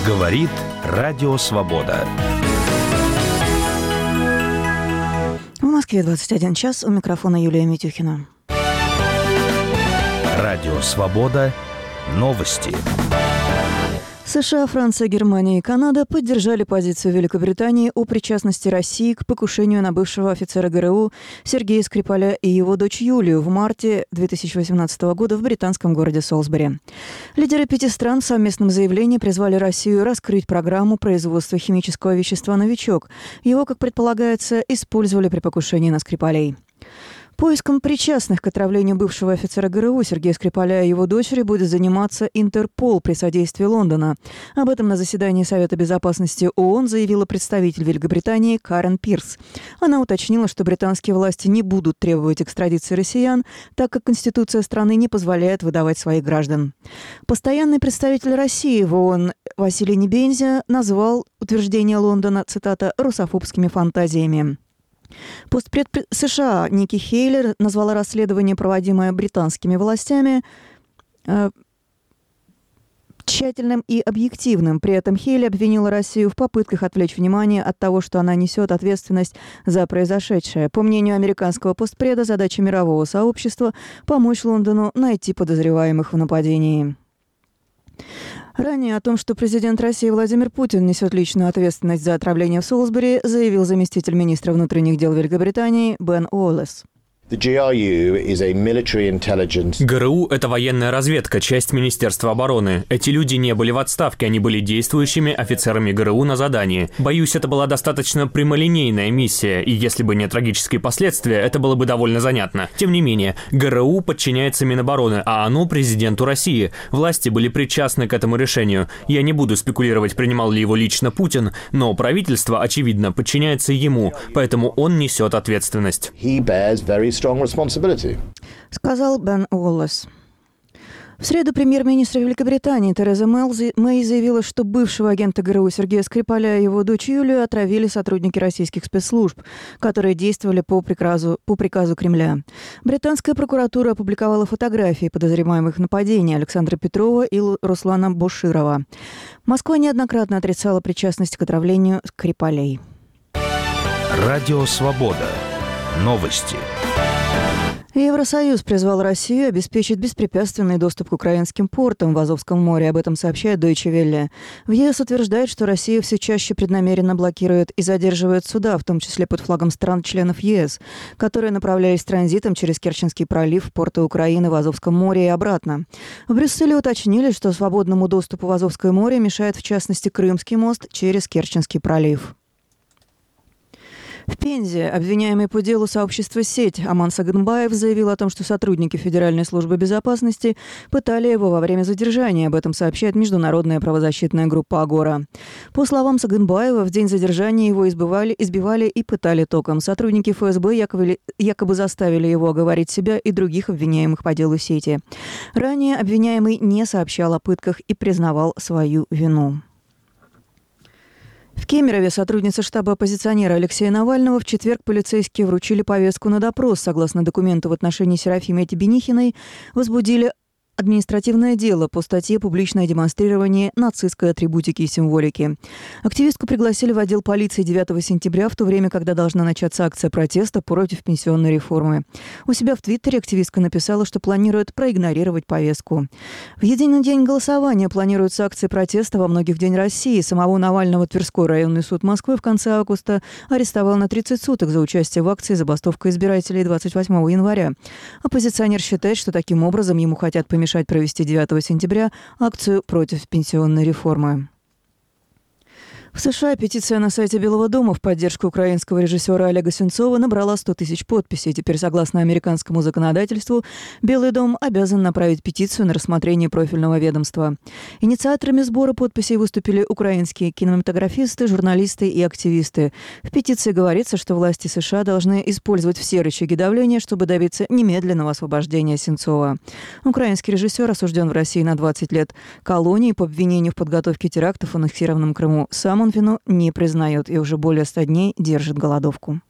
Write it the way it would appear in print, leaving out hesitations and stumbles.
Говорит Радио Свобода. В Москве 21 час. У микрофона Юлия Митюхина. Радио Свобода. Новости. США, Франция, Германия и Канада поддержали позицию Великобритании о причастности России к покушению на бывшего офицера ГРУ Сергея Скрипаля и его дочь Юлию в марте 2018 года в британском городе Солсбери. Лидеры 5 стран в совместном заявлении призвали Россию раскрыть программу производства химического вещества «Новичок». Его, как предполагается, использовали при покушении на Скрипалей. Поиском причастных к отравлению бывшего офицера ГРУ Сергея Скрипаля и его дочери будет заниматься Интерпол при содействии Лондона. Об этом на заседании Совета безопасности ООН заявила представитель Великобритании Карен Пирс. Она уточнила, что британские власти не будут требовать экстрадиции россиян, так как Конституция страны не позволяет выдавать своих граждан. Постоянный представитель России в ООН Василий Небензя назвал утверждение Лондона, цитата, «русофобскими фантазиями». Постпред США Ники Хейлер назвала расследование, проводимое британскими властями, тщательным и объективным. При этом Хейли обвинила Россию в попытках отвлечь внимание от того, что она несет ответственность за произошедшее. По мнению американского постпреда, задача мирового сообщества – помочь Лондону найти подозреваемых в нападении. Ранее о том, что президент России Владимир Путин несет личную ответственность за отравление в Солсбери, заявил заместитель министра внутренних дел Великобритании Бен Уоллес. ГРУ – это военная разведка, часть Министерства обороны. Эти люди не были в отставке, они были действующими офицерами ГРУ на задании. Боюсь, это была достаточно прямолинейная миссия, и если бы не трагические последствия, это было бы довольно занятно. Тем не менее, ГРУ подчиняется Минобороны, а оно президенту России. Власти были причастны к этому решению. Я не буду спекулировать, принимал ли его лично Путин, но правительство, очевидно, подчиняется ему, поэтому он несет ответственность. Сказал Бен Уоллес. В среду премьер-министр Великобритании Тереза Мэй заявила, что бывшего агента ГРУ Сергея Скрипаля и его дочь Юлию отравили сотрудники российских спецслужб, которые действовали по приказу Кремля. Британская прокуратура опубликовала фотографии подозреваемых в нападении Александра Петрова и Руслана Боширова. Москва неоднократно отрицала причастность к отравлению Скрипалей. Радио Свобода. Новости. Евросоюз призвал Россию обеспечить беспрепятственный доступ к украинским портам в Азовском море. Об этом сообщает Deutsche Welle. В ЕС утверждает, что Россия все чаще преднамеренно блокирует и задерживает суда, в том числе под флагом стран-членов ЕС, которые направлялись транзитом через Керченский пролив в порты Украины в Азовском море и обратно. В Брюсселе уточнили, что свободному доступу в Азовское море мешает в частности Крымский мост через Керченский пролив. В Пензе обвиняемый по делу сообщества «Сеть» Аман Сагынбаев заявил о том, что сотрудники Федеральной службы безопасности пытали его во время задержания. Об этом сообщает международная правозащитная группа «Агора». По словам Сагынбаева, в день задержания его избивали и пытали током. Сотрудники ФСБ якобы заставили его оговорить себя и других обвиняемых по делу «Сети». Ранее обвиняемый не сообщал о пытках и признавал свою вину. В Кемерове сотрудница штаба оппозиционера Алексея Навального в четверг полицейские вручили повестку на допрос. Согласно документу в отношении Серафимы Тибенихиной возбудили административное дело по статье «Публичное демонстрирование нацистской атрибутики и символики». Активистку пригласили в отдел полиции 9 сентября, в то время, когда должна начаться акция протеста против пенсионной реформы. У себя в Твиттере активистка написала, что планирует проигнорировать повестку. В единый день голосования планируются акции протеста во многих День России. Самого Навального Тверской районный суд Москвы в конце августа арестовал на 30 суток за участие в акции «Забастовка избирателей» 28 января. Оппозиционер считает, что таким образом ему хотят помешать провести 9 сентября акцию против пенсионной реформы. В США петиция на сайте Белого дома в поддержку украинского режиссера Олега Сенцова набрала 100 тысяч подписей. Теперь, согласно американскому законодательству, Белый дом обязан направить петицию на рассмотрение профильного ведомства. Инициаторами сбора подписей выступили украинские кинематографисты, журналисты и активисты. В петиции говорится, что власти США должны использовать все рычаги давления, чтобы добиться немедленного освобождения Сенцова. Украинский режиссер осужден в России на 20 лет колонии по обвинению в подготовке терактов в аннексированном Крыму. Сам он вину не признает и уже более 100 дней держит голодовку.